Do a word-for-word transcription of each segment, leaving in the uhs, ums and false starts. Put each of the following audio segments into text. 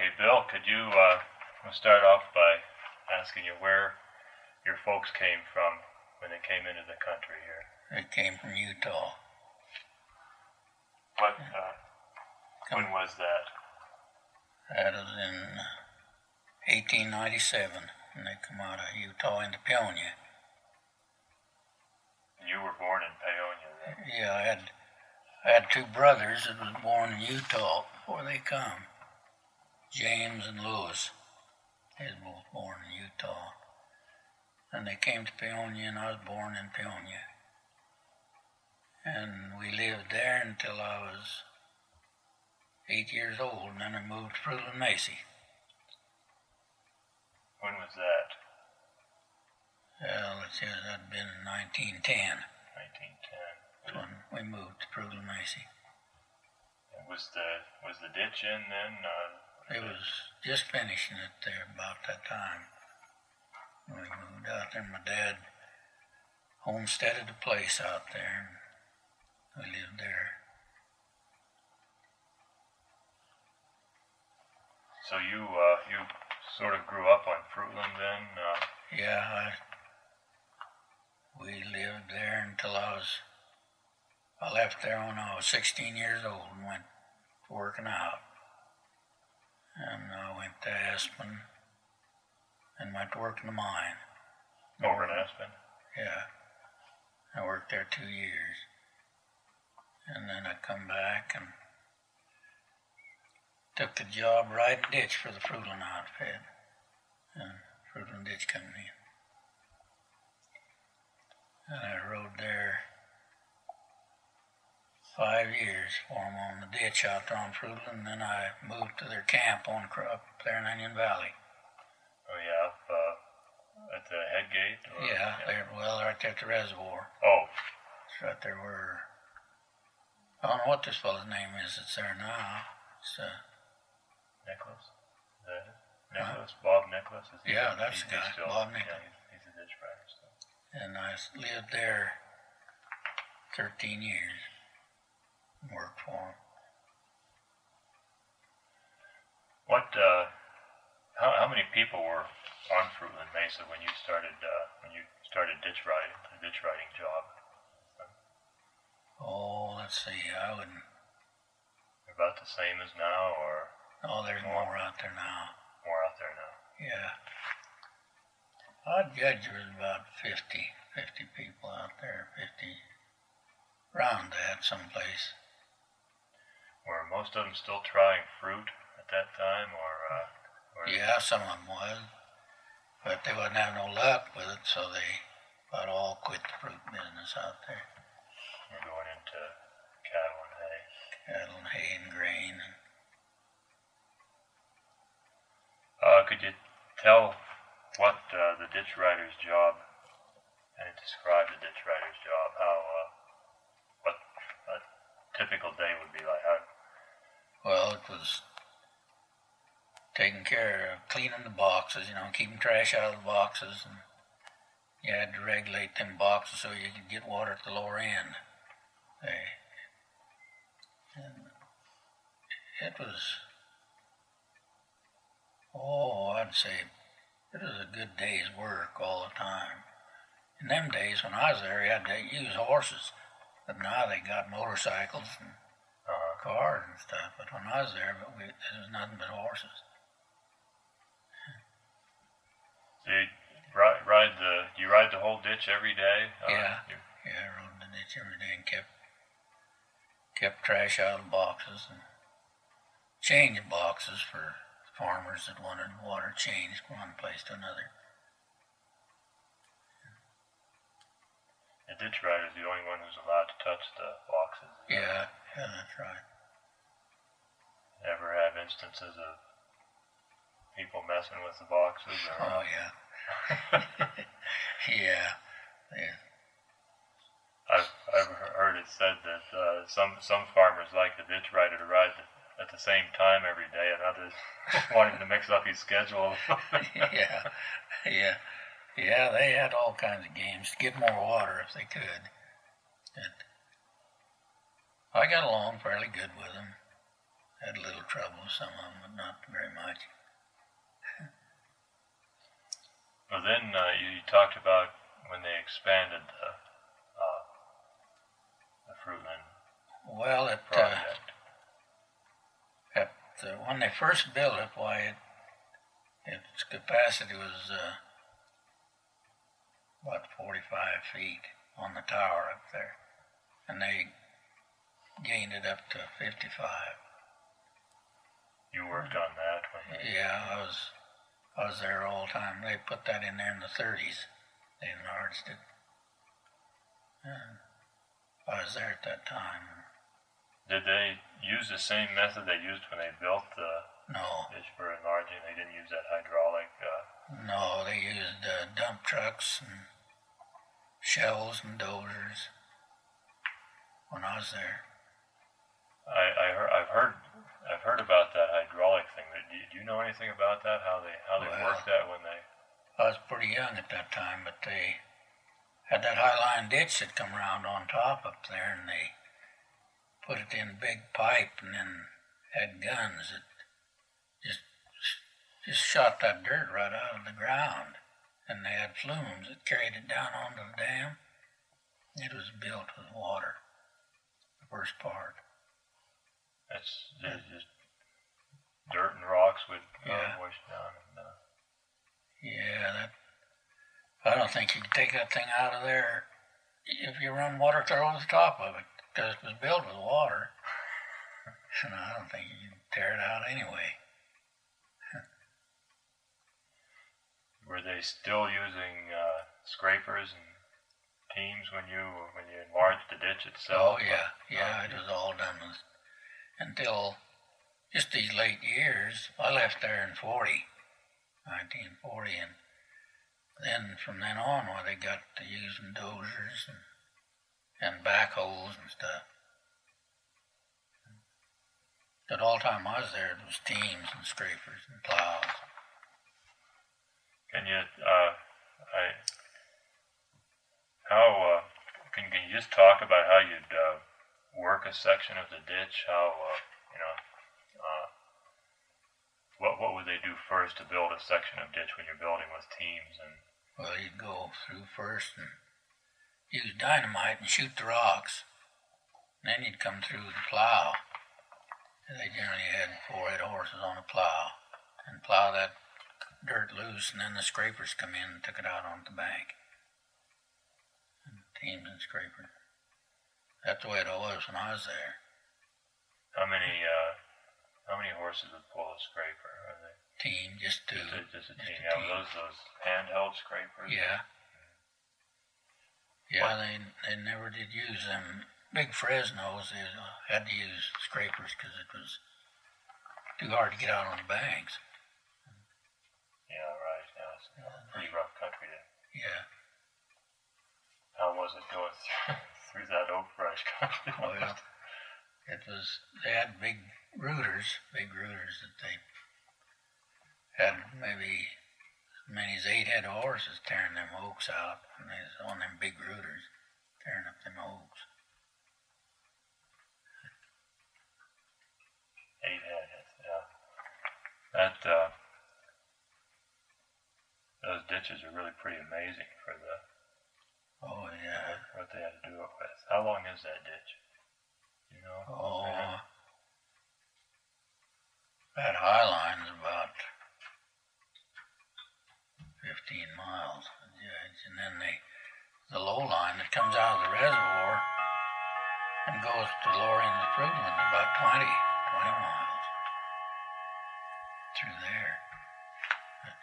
Okay, Bill, could you uh, we'll start off by asking you where your folks came from when they came into the country here? They came from Utah. What, uh, when was that? That was in eighteen ninety-seven, and they come out of Utah into Peonia. And you were born in Peonia then? Yeah, I had I had two brothers that was born in Utah before they come. James and Lewis. They was both born in Utah. And they came to Peonia, and I was born in Peonia. And we lived there until I was eight years old, and then I moved to Fruitland Macy. When was that? Well, let's see, that'd been in nineteen ten. nineteen ten. That's when we moved to Fruitland Macy. Was the was the ditch in then? Uh, It was just finishing it there about that time. When we moved out there, my dad homesteaded a place out there, and we lived there. So you uh, you sort of grew up on Fruitland then? Uh, Yeah, I, we lived there until I was, I left there when I was sixteen years old and went working out. And I went to Aspen and went to work in the mine. over in Aspen? Yeah. I worked there two years. And then I come back and took the job riding ditch for the Fruitland outfit. And Fruitland Ditch Company. And I rode there five years for them on the ditch out there on Fruitland, and then I moved to their camp on up there in Onion Valley. Oh yeah, up uh, at the head gate? Or, Yeah, yeah. There, well, right there at the reservoir. Oh. It's right there where, I don't know what this fellow's name is that's there now. It's, uh, Nicholas? Is that it? Nicholas? Huh? Bob Nicholas? Is he, yeah, that's he's, the guy, he's still, Bob Nicholas. Yeah, he's, he's a ditch rider still. And I lived there thirteen years. Worked for him. What, uh, how, how many people were on Fruitland Mesa when you started, uh, when you started ditch riding, the ditch riding job? Oh, let's see, I wouldn't, About the same as now, or oh, there's more, more out there now. more out there now? Yeah. I'd judge there was about fifty, fifty people out there, fifty, around that someplace. Were most of them still trying fruit at that time, or, uh, or Yeah, some of them was, but they wouldn't have no luck with it, so they about all quit the fruit business out there. were going into cattle and hay? Cattle and hay and grain. And Uh, could you tell what uh, the ditch rider's job, and describe the ditch rider's job, how, uh, what a typical day would be like? How, well, it was taking care of cleaning the boxes, you know, keeping trash out of the boxes, and you had to regulate them boxes so you could get water at the lower end. They, and it was, oh, I'd say it was a good day's work all the time. In them days when I was there, you had to use horses, but now they got motorcycles and uh, cars and stuff. But when I was there, but we, there was nothing but horses. so you ride, ride the, do you ride the whole ditch every day? Uh, Yeah. You, Yeah, I rode the ditch every day and kept kept trash out of the boxes and changed boxes for farmers that wanted water changed from one place to another. the ditch rider's the only one who's allowed to touch the boxes. Yeah, yeah, that's right. Ever have instances of people messing with the boxes? Or? Oh, yeah. yeah. Yeah. I've, I've heard it said that uh, some some farmers like the ditch rider to ride the, at the same time every day, and others want him to mix up his schedule. yeah, yeah, yeah. They had all kinds of games to get more water if they could. And I got along fairly good with them. had a little trouble with some of them, but not very much. Well, then uh, you, you talked about when they expanded the, uh, the Fruitland Well, it, uh, project. at the, when they first built it, why, it, its capacity was uh, about forty-five feet on the tower up there, and they gained it up to fifty-five. You worked on that when they... Yeah, I was I was there all the time. They put that in there in the thirties. They enlarged it. And I was there at that time. Did they use the same method they used when they built the No, ditch for enlarging? They didn't use that hydraulic... Uh, no, they used uh, dump trucks and shells and dozers when I was there. I, I heard, I've heard I've heard about that hydraulic thing. Do you, do you know anything about that? How they how they Well, worked that when they... I was pretty young at that time, but they had that high line ditch that come around on top up there, and they put it in a big pipe and then had guns that just just shot that dirt right out of the ground. And they had flumes that carried it down onto the dam. It was built with water, the first part. That's just, just dirt and rocks would uh, Yeah. wash down. And, uh, Yeah, that. I don't think you could take that thing out of there if you run water clear over the top of it, because it was built with water. And I don't think you can tear it out anyway. were they still using uh, scrapers and teams when you when you enlarged the ditch itself? Oh yeah, yeah, it was all done with, until just these late years. I left there in forty, nineteen forty, and then from then on, well, they got to using dozers and, and backhoes and stuff. But all the time I was there, it was teams and scrapers and plows. Can you, uh, I, how, uh, can, can you just talk about how you'd uh, work a section of the ditch? How, uh, you know, uh, what what would they do first to build a section of ditch when you're building with teams? And Well, you'd go through first and use dynamite and shoot the rocks. And then you'd come through with the plow. And they generally had four head horses on a plow and plow that dirt loose, and then the scrapers come in and took it out on the bank. And teams and scrapers. That's the way it was when I was there. how many uh, how many horses would pull a scraper? Are they Team, just two. just a, just a Just team? a Yeah, team. those those handheld scrapers. Yeah. Yeah, they they never did use them big Fresnos. They had to use scrapers because it was too hard to get out on the banks. Yeah, right. Yeah, it's a pretty rough country. To, Yeah. how was it going through, through that oak brush country? Well, it was. They had big rooters, big rooters that they had maybe as many as eight head of horses tearing them oaks out, and they was on them big rooters tearing up them oaks. Eight heads. Yeah. That uh, those ditches are really pretty amazing for the Oh yeah. what they had to do it with. How long is that ditch? You know? Oh, Yeah. that high line's about fifteen miles, yeah, and then they, the low line that comes out of the reservoir and goes to the lower end of the Fruitland is about twenty, twenty miles through there. But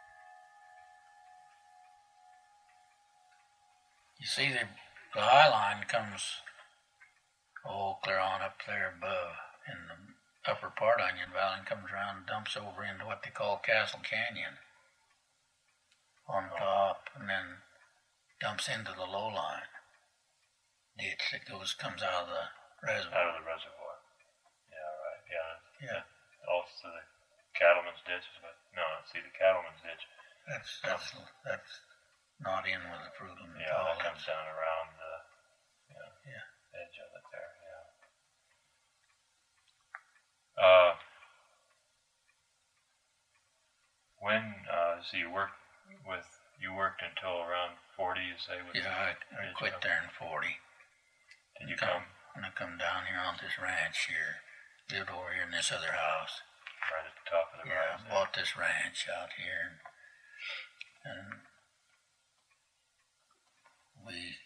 you see, the, the high line comes oh clear on up there above in the upper part of Onion Valley and comes around and dumps over into what they call Castle Canyon on top, and then dumps into the low line ditch that goes comes out of the Out reservoir. of the reservoir. Yeah, right. Yeah. Yeah, Also the cattleman's ditch, but no, see the cattleman's ditch. that's that's that's not in with the Fruitland at Yeah, all. that comes down around the yeah, Yeah. edge of it there. Yeah. Uh, so you worked with you worked until around forty, you say? With Yeah, I, I quit there in forty. Did you come? When I come down here on this ranch here, lived over here in this other house. Right at the top of the Yeah, rise I bought this ranch out here, and we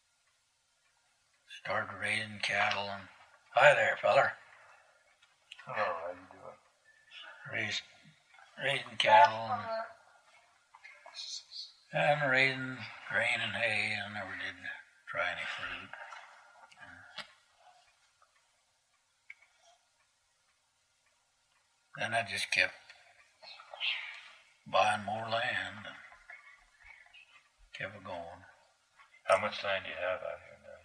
started raising cattle. And hi there, feller. Oh, how you doing? Raised, raising cattle and, and raising grain and hay. I never did try any fruit. Then I just kept buying more land and kept it going. How much land do you have out here now?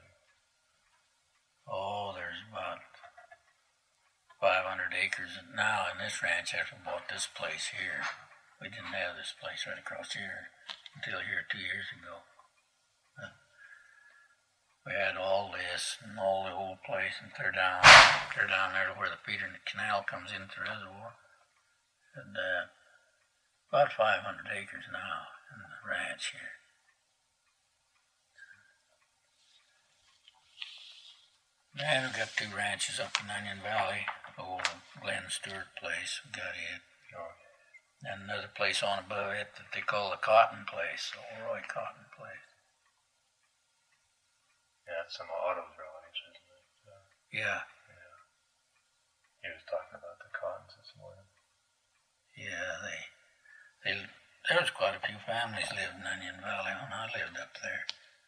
Oh, there's about five hundred acres now in this ranch after we bought this place here. We didn't have this place right across here until here two years ago. We had all this and all the old place and clear down, clear down there to where the feeder canal comes into the reservoir. And uh, about five hundred acres now in the ranch here. And we've got two ranches up in Onion Valley. Old Glenn Stewart place, we got it. Oh. And another place on above it that they call the Cotton place, Old Roy Cotton place. Yeah, it's some autos ranch, isn't it? Uh, Yeah. Yeah. He was talking about the Cottons this morning. Yeah, they, they, there was quite a few families lived in Onion Valley when I lived up there.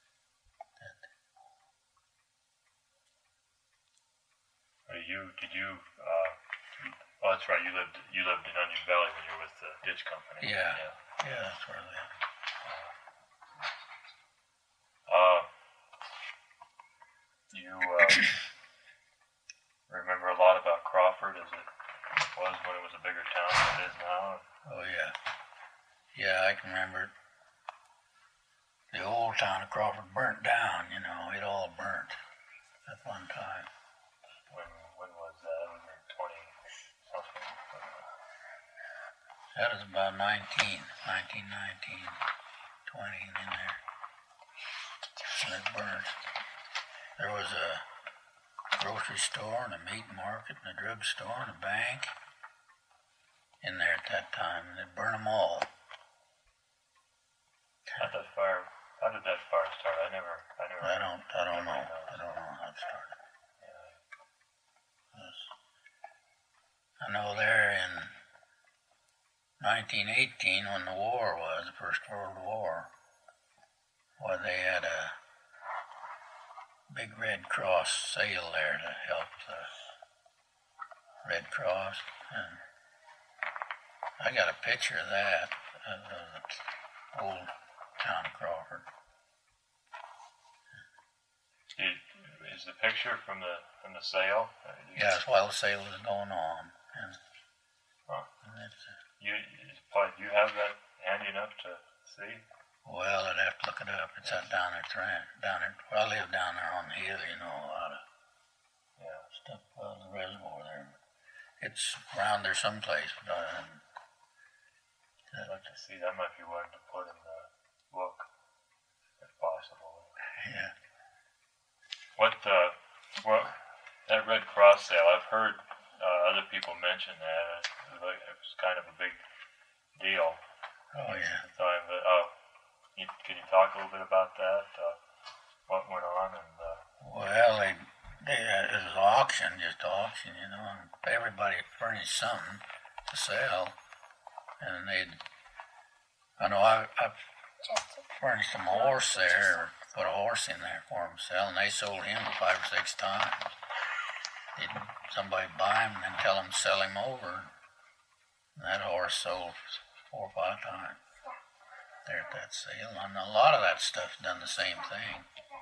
But you, did you, uh, oh, that's right, you lived, you lived in Onion Valley when you were with the Ditch Company. Yeah. Yeah, Yeah, that's where I lived. Uh, you, uh, remember a lot about Crawford as it was when it was a bigger town than it is now? Oh, yeah. Yeah, I can remember it. The old town of Crawford burnt down, you know, it all burnt at one time. When, when was that? It was in twenty something. That was about nineteen, nineteen nineteen, twenty in there. And it burnt. There was a grocery store and a meat market and a drug store and a bank in there at that time, and they'd burn them all. How did that fire, how did that fire start? I never, I never. I don't, I don't know. I don't know how it started. I know there in nineteen eighteen, when the war was, the First World War, where they had a big Red Cross sale there to help the Red Cross, and I got a picture of that, of the old town of Crawford. Did, is the picture from the from the sale? Yeah, it's while the sale was going on, and, huh. and it's, uh, you, you you have that handy enough to see? well, I'd have to look it up. It's out down there, down there. Well, I live down there on the hill, you know, a lot of yeah stuff on the reservoir there. It's around there someplace, but um, I'd like to see. That might be one to put in the book, if possible. yeah. What, uh, well, that Red Cross sale, I've heard uh, other people mention that. It was, like, it was kind of a big deal Oh, yeah. at the time. But, uh, you, can you talk a little bit about that? Uh, what went on? And uh, Well, they, they, uh, it was auction, just auction, you know, and everybody furnished something to sell. And they'd, I know I, I furnished them a horse there, or put a horse in there for them to sell, and they sold him five or six times. They'd somebody buy him and then tell him to sell him over. And that horse sold four or five times there at that sale. And a lot of that stuff done the same thing.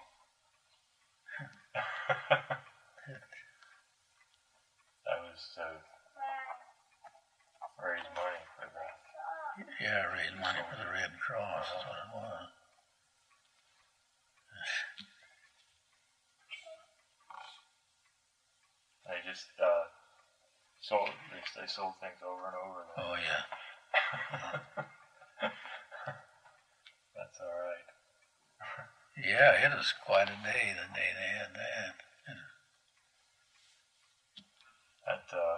that was uh, raise money for the. Yeah, raise money for the Red Cross, that's what it was. They just uh, sold. They, they sold things over and over. Oh, yeah. Yeah, it was quite a day the day they had that. That uh,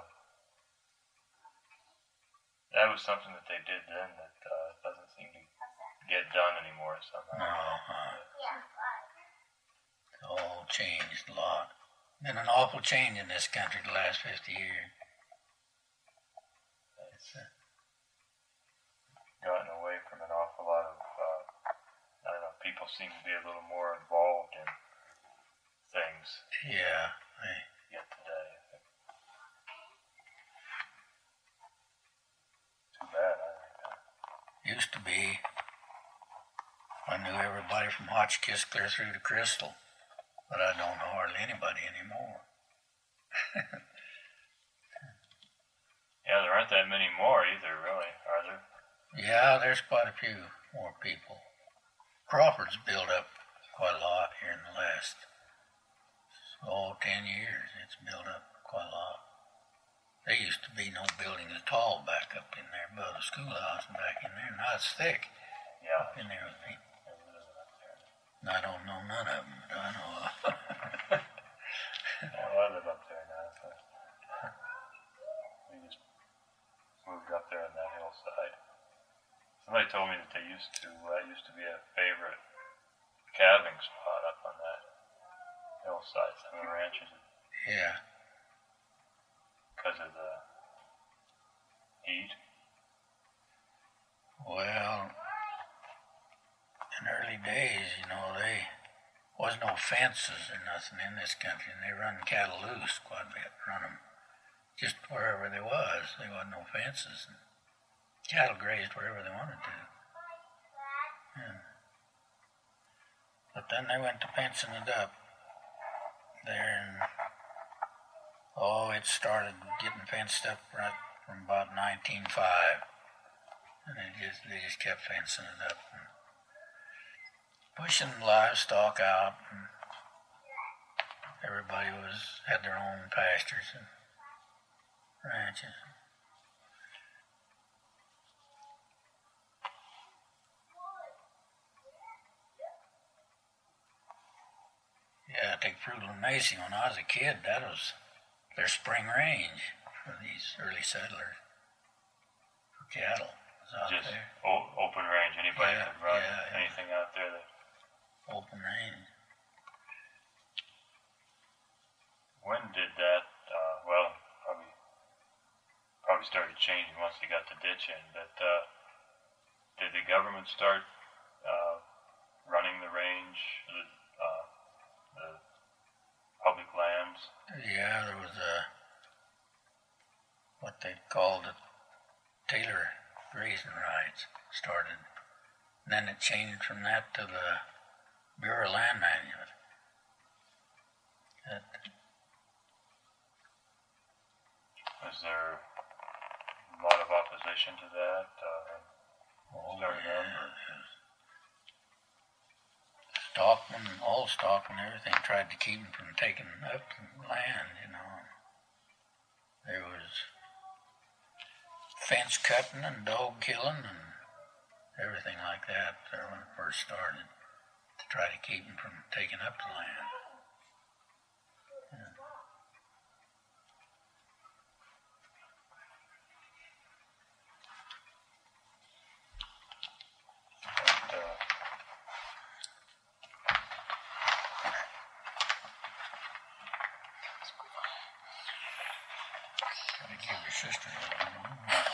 that was something that they did then that uh, doesn't seem to get done anymore somehow. No, uh, it's all changed a lot. Been an awful change in this country the last fifty years. It's uh, gotten away from an awful lot of, uh, I don't know, people seem to be a little more involved in things Yeah, they, yet today. Too bad, I think. That. used to be. I knew everybody from Hotchkiss clear through to Crystal, but I don't know hardly anybody anymore. Yeah, there aren't that many more either, really, are there? Yeah, there's quite a few more people. Crawford's built up quite a lot here in the last, oh, ten years. It's built up quite a lot. There used to be no building at all back up in there, above the schoolhouse and back in there. Now it's thick Yeah. up in there with people. And I don't know none of them, but I know. Well, I live up there now, so we just moved up there on that hillside. Somebody told me that they used to, uh, used to be a favorite calving spot up on that hillside. Some of the ranches, Yeah. because of the heat. Well, in early days, you know, they was no fences or nothing in this country, and they run cattle loose quite a bit, run them just wherever they was. There wasn't no fences, and cattle grazed wherever they wanted to. Yeah. But then they went to fencing it up there, and oh, it started getting fenced up right from about nineteen oh five, and they just they just kept fencing it up. And pushing livestock out, and everybody was had their own pastures and ranches. Yeah, I take Frutal and Macy. When I was a kid, that was their spring range for these early settlers for cattle. Was out Just there. o- open range. Anybody Yeah, could run yeah, yeah. anything out there. That Open range. when did that? Uh, well, probably probably started changing once you got the ditch in. But uh, did the government start uh, running the range, the, uh, the public lands? Yeah, there was a what they called it Taylor grazing rights started. And then it changed from that to the Bureau of Land Management. That, Was there a lot of opposition to that? Uh, oh, started yeah, up, or- there's Stockman, all Stockman, everything tried to keep them from taking up the land, you know. There was fence cutting and dog killing and everything like that there when it first started to try to keep them from taking up the land. Yeah. but, uh, Gotta give your sister a little.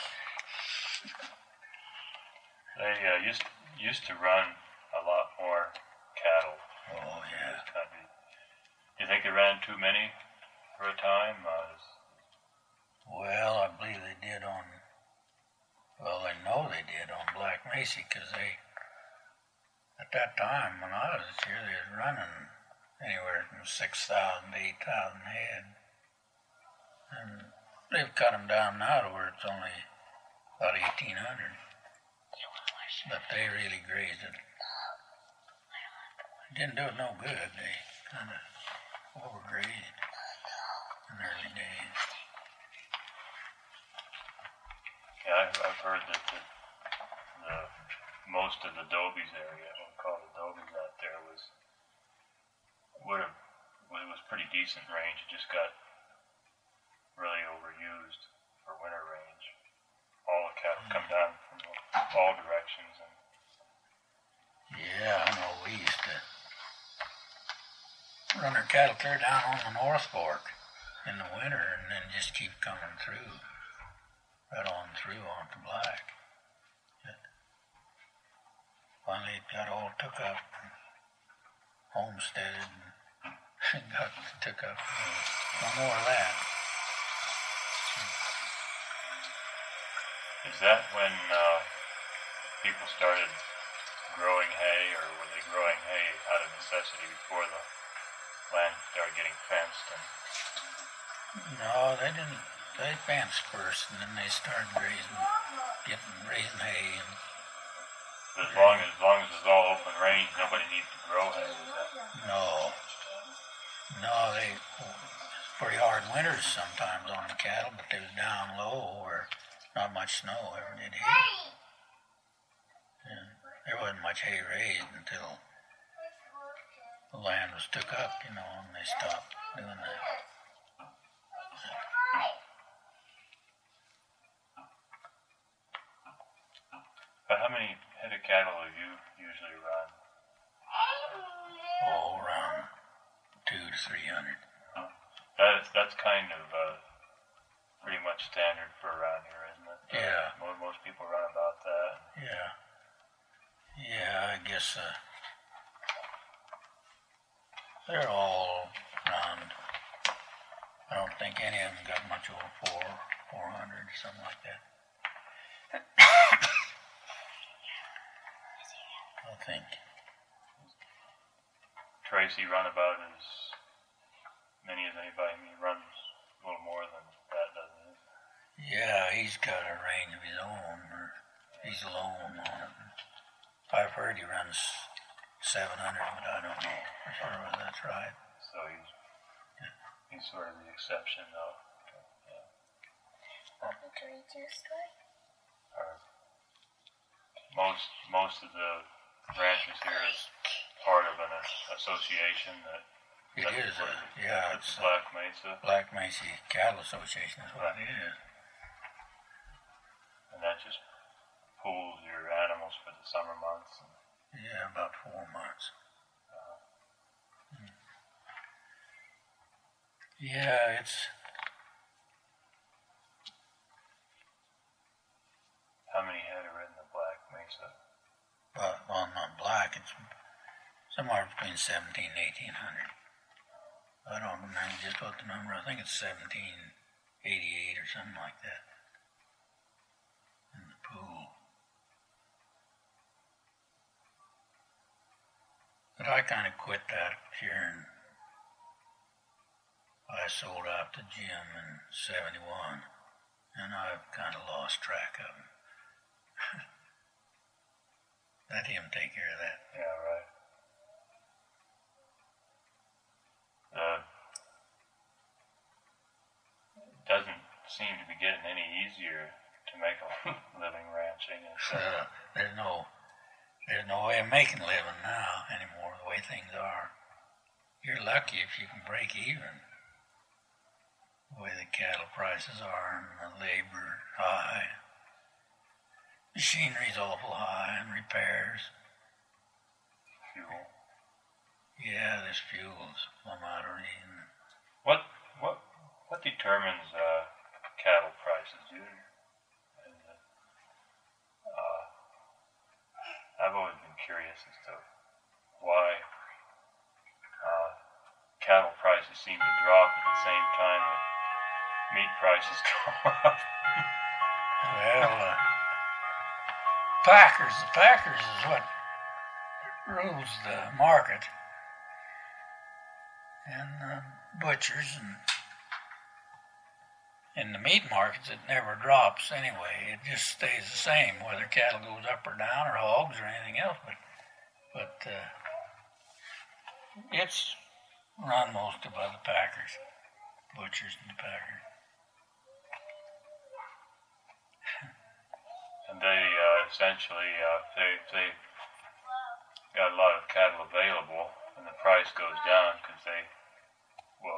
they uh, used used to run a lot more cattle Oh, in yeah. this country. Do you think they ran too many for a time? Uh, is- Well, I believe they did on, well, they know they did on Black Mesa because they, at that time when I was here, they was running anywhere from six thousand to eight thousand head. And they've cut them down now to where it's only about eighteen hundred. But they really grazed it. Didn't do it no good. They kind of overgrazed in the early days. Yeah, I've, I've heard that the, the most of the Dobies area, what we call the Dobies out there, was pretty decent range. It just got really overused for winter range. All the cattle come down from all directions. And yeah, I know. We used to run our cattle clear down on the North Fork in the winter and then just keep coming through, right on through onto Black. But finally it got all took up, and homesteaded, and got took up. No more of that. Is that when uh, people started growing hay, or were they growing hay out of necessity before the land started getting fenced? And No, they didn't. They fenced first, and then they started grazing, getting raising hay. And but as long as, as long as it's all open range, nobody needs to grow hay. Is that? no, no, they it's pretty hard winters sometimes on the cattle, but they was down low where not much snow ever did hit. And there wasn't much hay raised until the land was took up, you know, and they stopped doing that. But how many head of cattle do you usually run? Oh, around two to three hundred. That's that's kind of uh, pretty much standard for around here, isn't it? Yeah. Uh, most, most people run about that. Yeah. Yeah, I guess uh, they're all around. I don't think any of them got much over four, four hundred or something like that. I think. Tracy run about as many as anybody. He runs a little more than that, doesn't he? Yeah, he's got a range of his own, or he's alone on it. I've heard he runs seven hundred, but I don't know for sure whether that's right. So he's he's sort of the exception, though. Yeah. Want me to read you a story? Or most most of the ranches here is part of an association that. It is, a, yeah, it's a Black Mesa. Black Mesa Cattle Association is what it is. And that just pools your animals for the summer months. And, yeah, about four months. uh, Hmm. Yeah, it's. How many head are in the Black Mesa? Well, well, not Black. It's somewhere between seventeen and eighteen hundred. I don't remember just what the number. I think it's seventeen eighty-eight or something like that. In the pool. But I kind of quit that here, and I sold out to Jim in seventy-one, and I've kind of lost track of him. Let him take care of that. Yeah, right. Uh, it doesn't seem to be getting any easier to make a living ranching. It's, uh, Uh, there's no, there's no way of making a living now anymore. The way things are, you're lucky if you can break even. The way the cattle prices are and the labor high, machinery's awful high, and repairs. fuel. Yeah, this fuel's plumb out of reason. What what what determines uh, cattle prices, dude? And, uh, I've always been curious as to why uh, cattle prices seem to drop at the same time that meat prices go up. Well, uh, Packers, the Packers is what rules the market. And uh, butchers and in the meat markets, it never drops anyway. It just stays the same, whether cattle goes up or down, or hogs, or anything else. But, but uh, it's run mostly by the packers, butchers and the packers. And they uh, essentially, uh, they they got a lot of cattle available, and the price goes down because they will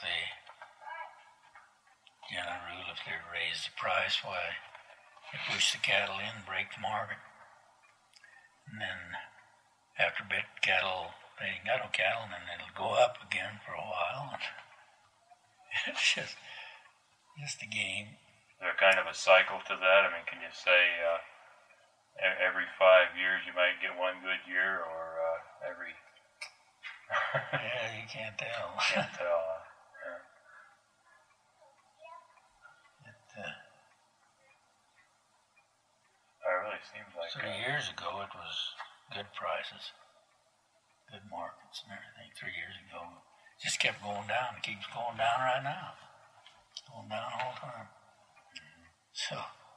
they, general rule, if they raise the price, why, they push the cattle in, break the market. And then after a bit, cattle, they ain't got no cattle, and then it'll go up again for a while. It's just, just a game. Is there kind of a cycle to that? I mean, can you say uh, e- every five years you might get one good year, or uh, every... Yeah, you can't tell. Can't tell. Uh, yeah. It, uh, It really seems like... three uh, years ago, it was good prices, good markets and everything. Three years ago, it just kept going down. It keeps going down right now. Going down all the time. So...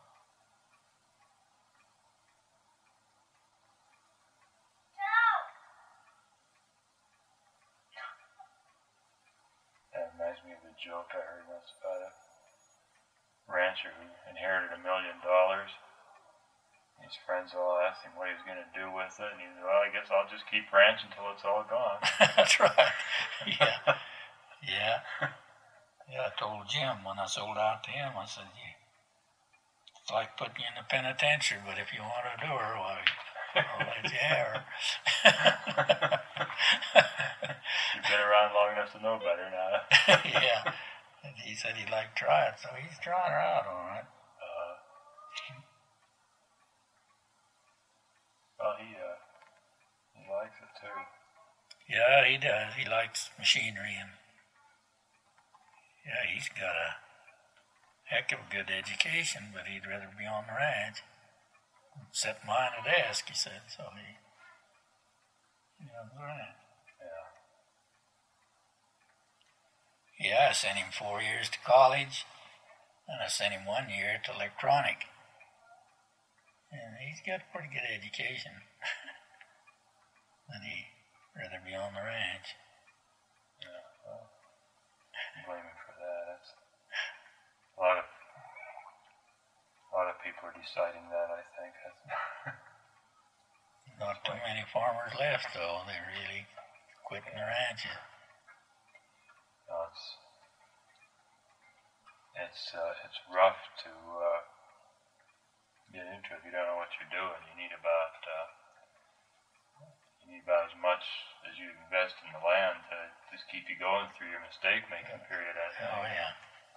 That reminds me of a joke I heard once about a rancher who inherited a million dollars. His friends all asked him what he was going to do with it, and he said, well, I guess I'll just keep ranching until it's all gone. That's right. Yeah. Yeah. Yeah, I told Jim when I sold out to him, I said, yeah, it's like putting you in the penitentiary, but if you want to do her, well, I'll let you have her. You've been around long enough to know better now. Yeah. And he said he'd like to try it, so he's trying her out all right. Uh, well, he, uh, he likes it too. Yeah, he does. He likes machinery, and yeah, he's got a heck of a good education, but he'd rather be on the ranch. Sit behind a desk, he said, so he, he on the ranch. Yeah. Yeah, I sent him four years to college, and I sent him one year to electronic. And he's got a pretty good education. But he'd rather be on the ranch. Yeah, well, I blame him for that. That's a lot of a lot of people are deciding that, I think. That's Not too many farmers left, though. They really quitting the ranches. no, it's it's uh, it's rough to uh, get into if you don't know what you're doing. You need about uh, you need about as much as you invest in the land to just keep you going through your mistake making period. I think. Oh, yeah.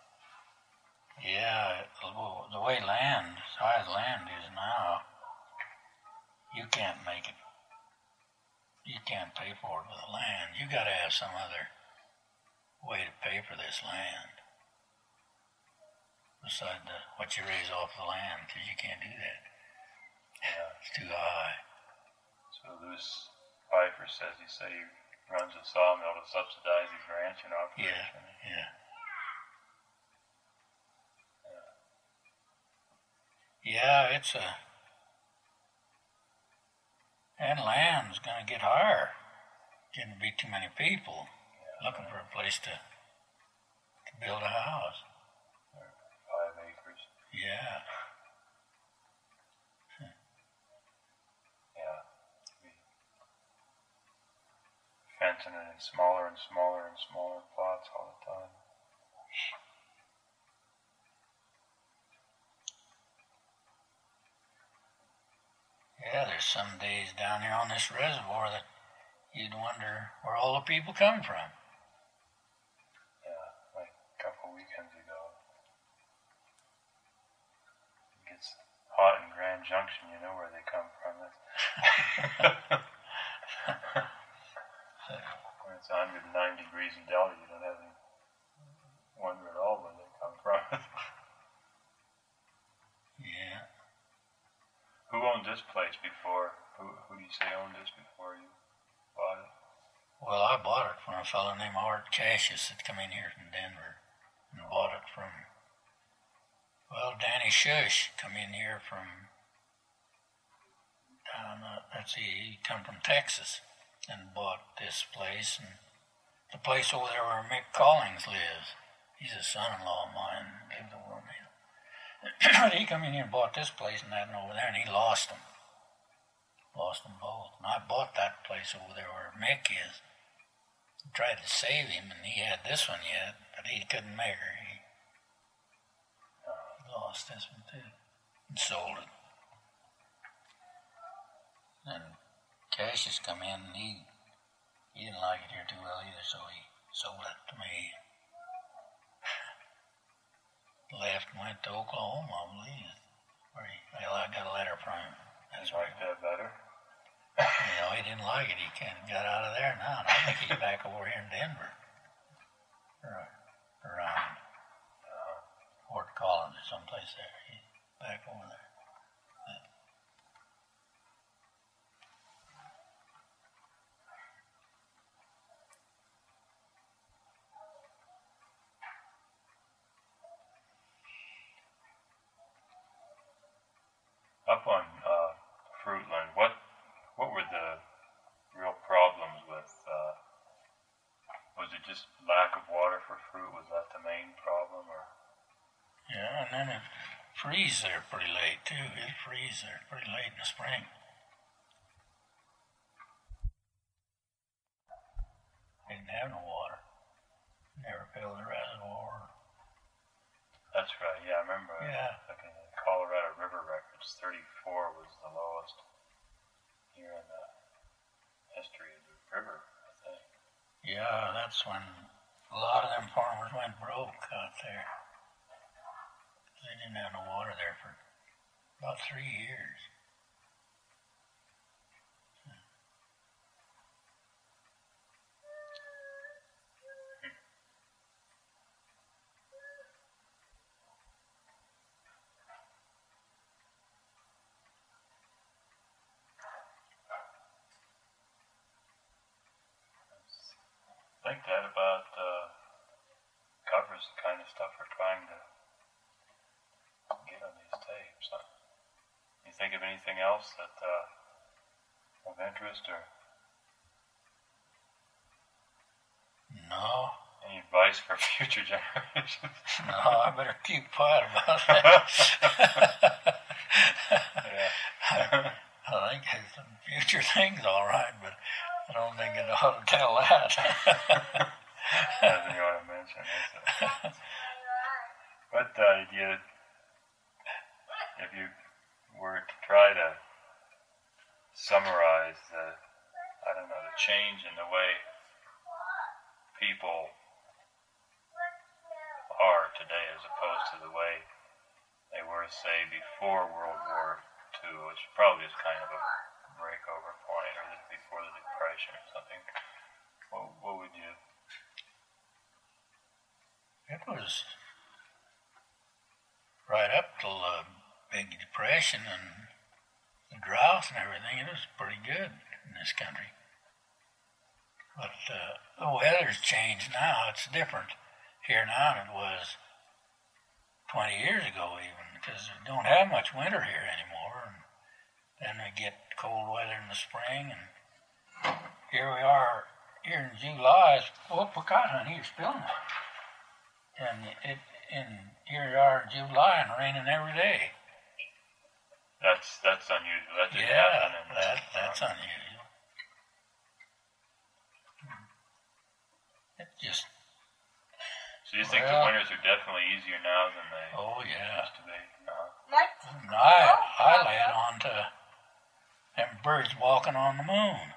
Yeah, the way land, as high as land is now, you can't make it. You can't pay for it with the land. You got to have some other way to pay for this land beside the, what you raise off the land, because you can't do that. Yeah. It's too high. So Louis Pfeiffer says he said he runs a sawmill to subsidize his ranching Yeah, operation. yeah. Yeah, it's a... And land's going to get higher. Getting to be too many people Yeah. looking for a place to, to build a house. Five acres. Yeah. Yeah. Be fencing it in smaller and smaller and smaller plots all the time. Yeah, there's some days down here on this reservoir that you'd wonder where all the people come from. Yeah, like a couple weekends ago. It gets hot in Grand Junction, you know where they come from. When it's one hundred nine degrees in Delta, you don't have any wonder at all where they come from. Yeah. Who owned this place before? Who, who do you say owned this before you bought it? Well, I bought it from a fellow named Art Cassius that come in here from Denver and bought it from, well, Danny Shush come in here from down, uh, let's see, he come from Texas and bought this place, and the place over there where Mick Collins lives. He's a son-in-law of mine, lived over me. He come in here and bought this place and that and over there, and he lost them. Lost them both. And I bought that place over there where Mick is. tried to save him, and he had this one yet, but he couldn't make her. He lost this one too and sold it. And Cassius come in, and he he didn't like it here too well either, so he sold it to me. Left and went to Oklahoma, I believe. Where he, well, I got a letter from him. That's You like that better? You know, he didn't like it. He kind of got out of there now. And I think he's back over here in Denver. Or around Uh, Fort Collins or someplace there. He's back over there. up on uh, Fruitland, what what were the real problems with? Uh, was it just lack of water for fruit? Was that the main problem, or? Yeah, and then it freeze there pretty late too. It freeze there pretty late in the spring. Didn't have no water. Never filled the reservoir. That's right. Yeah, I remember. Yeah. Looking at Colorado River records, thirty-four was the lowest here in the history of the river, I think. Yeah, that's when a lot of them farmers went broke out there. They didn't have no water there for about three years. I think that about uh, covers the kind of stuff we're trying to get on these tapes. Huh? You think of anything else that uh, of interest, or No, any advice for future generations? no, I better keep quiet about that. Yeah. I think it's some future things all right, but I don't think it ought to tell that. That's what you want to mention. That's it. But uh, you, if you were to try to summarize the, I don't know, the change in the way people are today as opposed to the way they were, say, before World War Two, which probably is kind of a breakover point, or the, before the Depression or something, what, what would you... It was right up till the Big Depression and the drought and everything. It was pretty good in this country. But uh, the weather's changed now. It's different here now than it was twenty years ago even, because we don't have much winter here anymore. And then we get cold weather in the spring, and here we are here in July. Oh, forgot, honey, you're spilling it. And it, and here we are in July and raining every day. That's that's unusual. That didn't Yeah, happen. In, that, that's um, unusual. It just, So you think well, the winters are definitely easier now than they oh yeah. used to be? No. What? And I, I lay it on to them birds walking on the moon.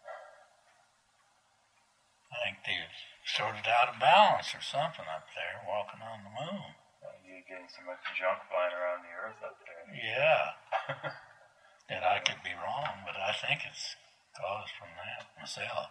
I think they've sorted out of balance or something up there, walking on the moon. Uh, You're getting so much junk flying around the earth up there. Yeah. That I could be wrong, but I think it's caused from that myself.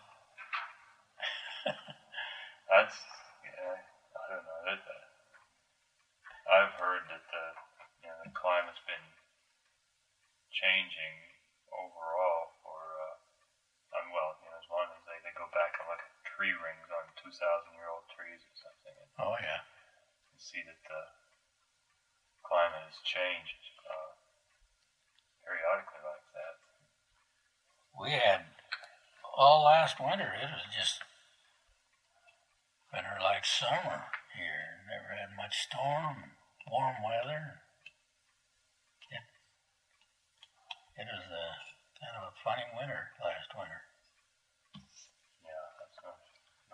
That's, yeah, I don't know. That, uh, I've heard that the, you know, the climate's been changing overall for, uh, um, well, you know, as long as they, they go back and look at tree rings on two thousand year old trees or something, and Oh yeah. you see that the climate has changed uh, periodically like that. We had all last winter. It was just winter like summer here. Never had much storm, warm weather. It, it was a kind of a funny winter last winter. Yeah, that's no,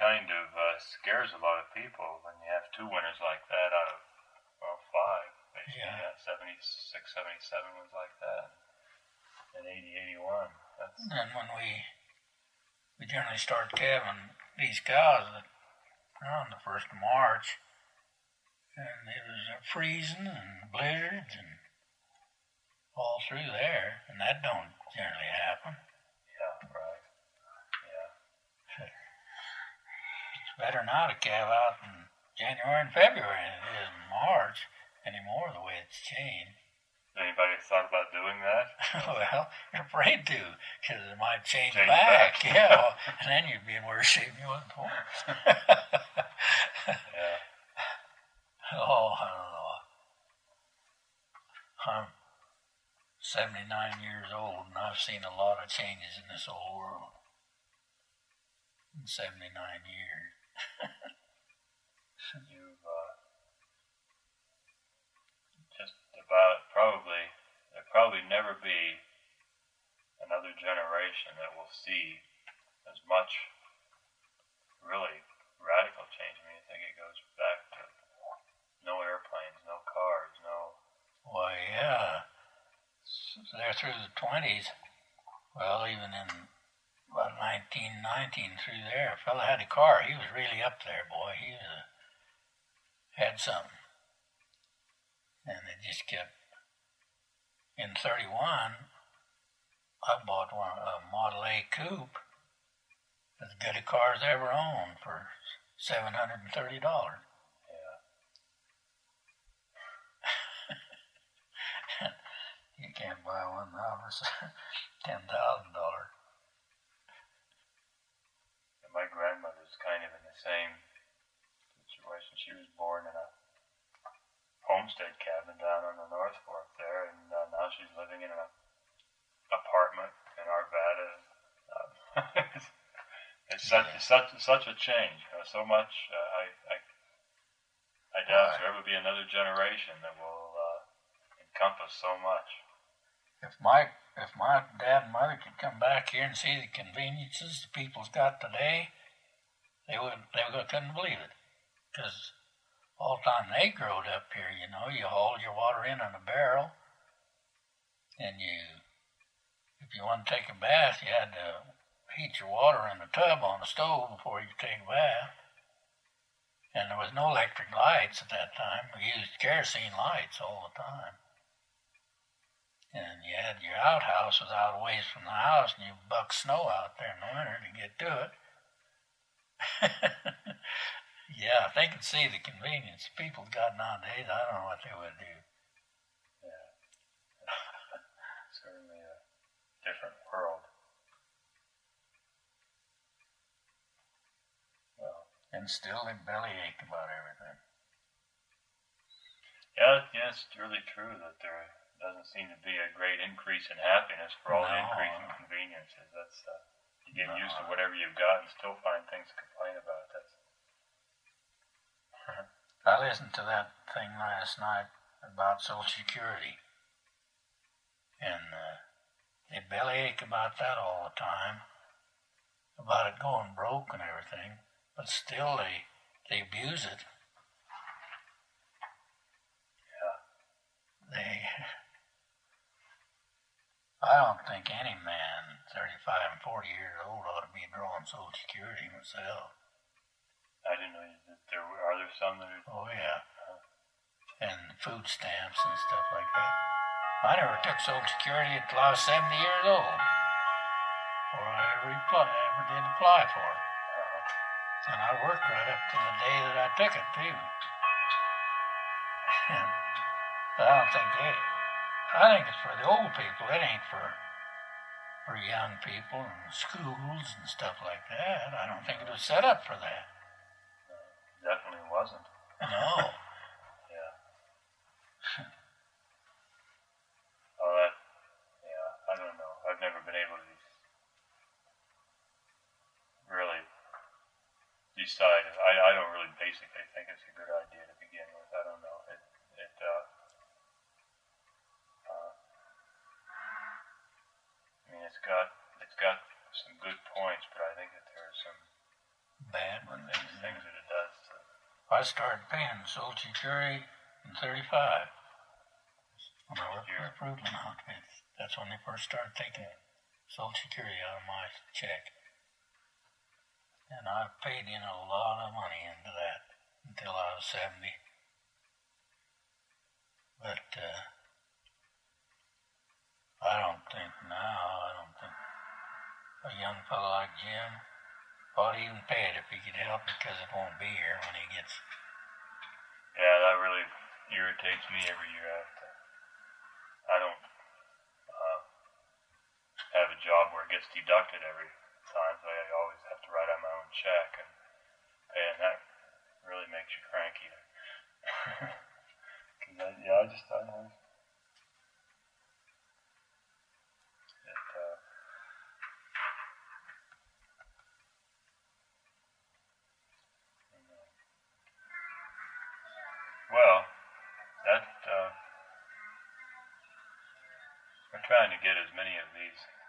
kind of uh, scares a lot of people when you have two winners like that out of, well, five. Basically, Yeah. yeah, seventy-six, seventy-seven was like that, and eighty, eighty-one. That's, And then when we we generally start calving these cows that around the first of March, and it was uh, freezing and blizzards and all through there, and that don't generally happen. yeah, right. Yeah. It's better now to calve out in January and February than it is in March anymore, the way it's changed. Has anybody thought about doing that? Well, you're afraid to, because it might change, Change back. back. Yeah, well, and then you'd be in worse shape than you was before. Yeah. Oh, I don't know. I'm seventy-nine years old, and I've seen a lot of changes in this old world in seventy-nine years. You've uh, just about probably, there'll probably never be another generation that will see as much really radical change. I mean, I think it goes back to no airplanes, no cars, no. Why, yeah. So there through the twenties, well, even in about nineteen nineteen through there, a fella had a car. He was really up there, boy. He was a, had something. And it just kept. In thirty-one, I bought one, a Model A coupe, as good a car as I ever owned, for seven hundred thirty dollars. Yeah. You can't buy one now for ten thousand dollars. And my grandmother's kind of in the same situation. She was born in a homestead cabin down on the North Fork there, and uh, now she's living in an apartment in Arvada. Um, it's such it's such such a change. You know, so much. Uh, I I I doubt there'll ever be another generation that will uh, encompass so much. If my if my dad and mother could come back here and see the conveniences the people's got today, they would they would, couldn't believe it. Because all the time they growed up here, you know, you hauled your water in in a barrel, and you, if you wanted to take a bath, you had to heat your water in a tub on the stove before you could take a bath. And there was no electric lights at that time. We used kerosene lights all the time. And you had your outhouse was out a ways from the house, and you buck snow out there in the winter to get to it. Yeah, if they could see the convenience people got nowadays, I don't know what they would do. Yeah. Certainly a different world. Well, And still they bellyache about everything. yeah, yeah, it's really true that there doesn't seem to be a great increase in happiness for all the No. increase in conveniences. That's uh, you get No. used to whatever you've got and still find things to complain about. That's I listened to that thing last night about Social Security. And uh, they bellyache about that all the time, about it going broke and everything, but still they, they abuse it. yeah, They, I don't think any man thirty-five and forty years old ought to be drawing Social Security myself. I didn't know that there were. Are there some that are? Oh, yeah. And food stamps and stuff like that. I never took Social Security until I was seventy years old. Or I ever, apply, ever did apply for it. Uh, And I worked right up to the day that I took it, too. But I don't think they... I think it's for the old people. It ain't for for young people and schools and stuff like that. I don't think it was set up for that. definitely wasn't. No. Yeah. Oh, that. Yeah, I don't know. I've never been able to really decide. I, I don't really basically think it's a good idea to begin with. I don't know. It it uh, uh I mean it's got it's got some good points, but I think that there are some bad when they things, things that it does. To, I started paying Social Security in thirty-five. When I worked for improvement outfits. That's when they first started taking Social Security out of my check. And I paid in a lot of money into that until I was seventy. But uh, I don't think now, I don't think a young fellow like Jim ought to even pay it if he could help it, because it won't be here when he gets. Yeah, that really irritates me every year. I have to, I don't uh, have a job where it gets deducted every time, so I always have to write out my own check and pay, and that really makes you cranky. Cause I, yeah, I just I don't know. It, uh, well, that uh, we're trying to get as many of these